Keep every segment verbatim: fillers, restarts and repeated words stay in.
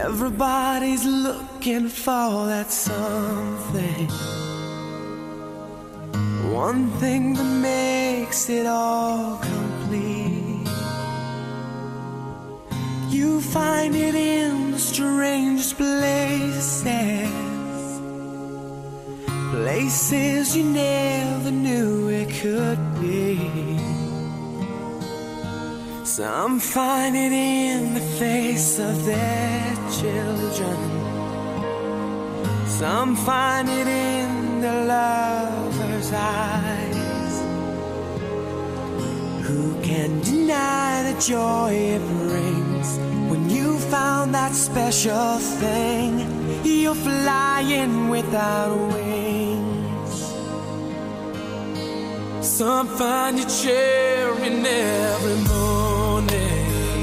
Everybody's looking for that something, one thing that makes it all complete. You find it in the strangest places, places you never knew it could be. Some find it in the face of their children, some find it in the lover's eyes. Who can deny the joy it brings when you found that special thing? You're flying without wings. Some find you cheering every morning,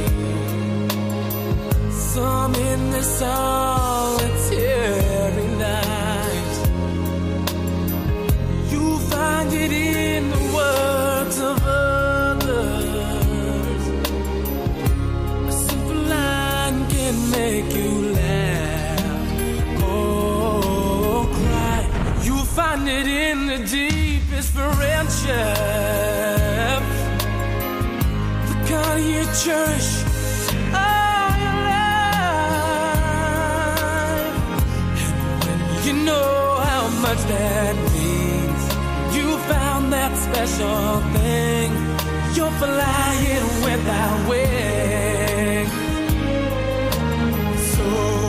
some in the solitary night. You find it in the words of others. A simple line can make you laugh or cry. You find it in the deepest friendship, the kind you cherish all your life. And when you know how much that means, you found that special thing. You're flying without wings. So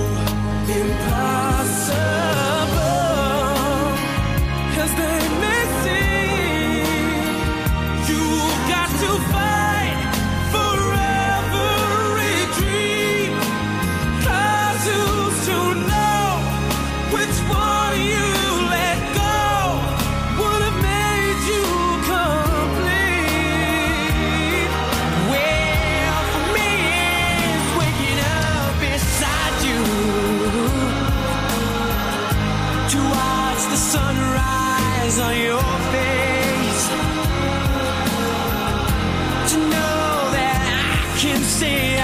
impossible as they may seem, you've got to fight for every dream. Hard to know which one you let go would have made you complete. Well, for me, it's waking up beside you to watch the sunrise on your face, to know that I can see